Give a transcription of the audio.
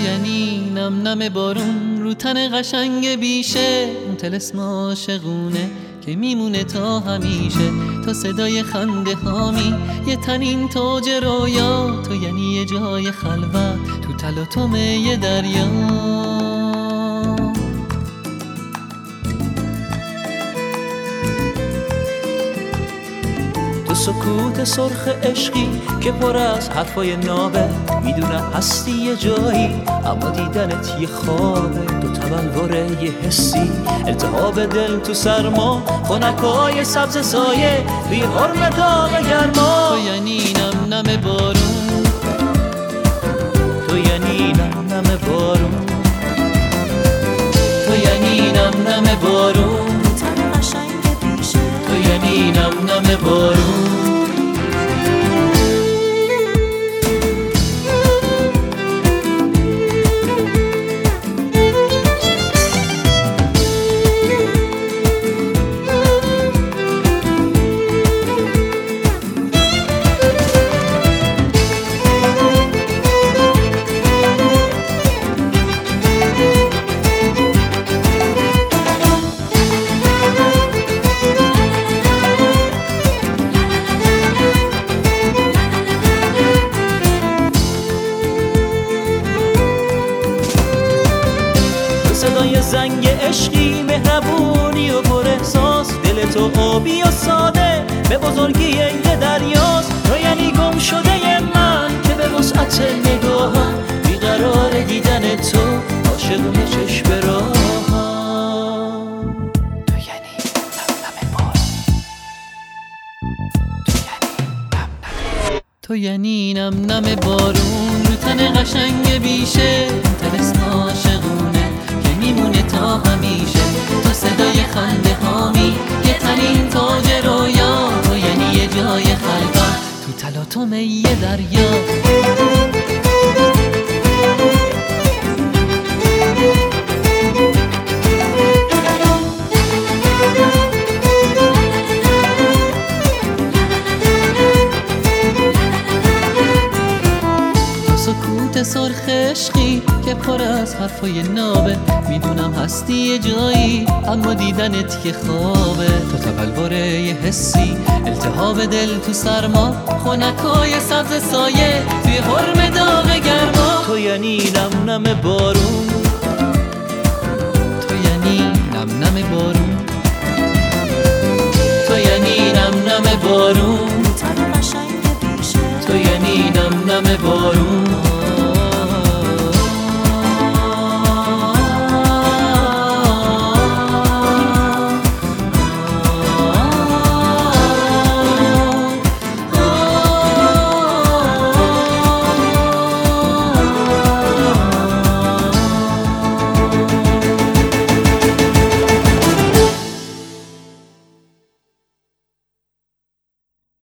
یعنی نم نم بارون رو تن قشنگ بیشه، اون طلسم عاشقونه که میمونه تا همیشه. تا صدای خنده هامی یه تنین تاج رویا، تو یعنی یه جای خلوت تو تلاطم یه دریا. تو سکوت سرخ عشقی که پر از حرفای نابه، میدونم هستی یه جایی اما دیدنت یه خوابه. تو تبلوره یه حسی، التهاب دل تو سرما، خنکای سبز سایه توی حرم داغ گرما. تو یعنی نم نم بارون، تو یعنی نم نم بارون، تو یعنی نم نم بارون، تو یعنی نم نم بارون. صدای زنگ عشقی، مهربونی و پر احساس، دل تو آبی و ساده به بزرگی یه دریاست. تو یعنی گم شده من که به وسعت نگاهم بیقرار دیدن تو، عاشقم چشم راهم. تو یعنی نم نم بارون، تو یعنی نم نم بارون رو تن قشنگ بیشه، طلسم عاشقونه که میمونه تا همیشه. تو صدای خنده هامی یه تنین تاج رویا، تو یعنی یه جای خلوت تو تلاطم یه دریا. سکوت سرخ عشقی که پر از حرفای نابه، میدونم هستی یه جایی اما دیدنت یه خوابه. تو تبلوره یه حسی، التهاب دل تو سرما، خنکای سبز سایه توی حرم داغ گرما. تو یعنی نم نم بارون، تو یعنی نم نم بارون، تو یعنی نم نم بارون.